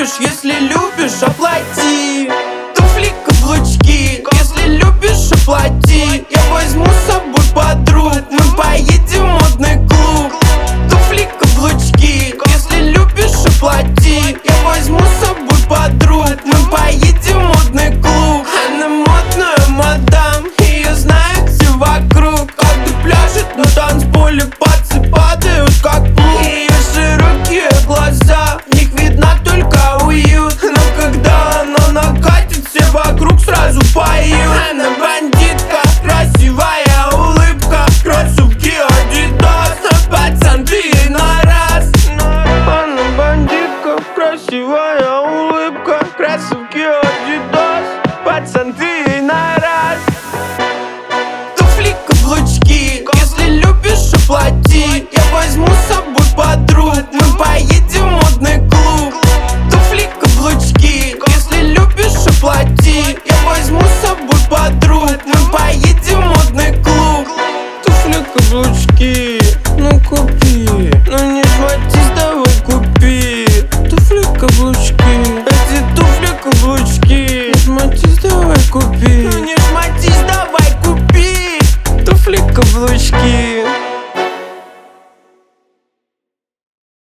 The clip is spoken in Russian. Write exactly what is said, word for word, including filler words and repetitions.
любишь, если любишь, оплати. Туфли, каблучки, если любишь, оплати. Я возьму с собой подруг, мы поедем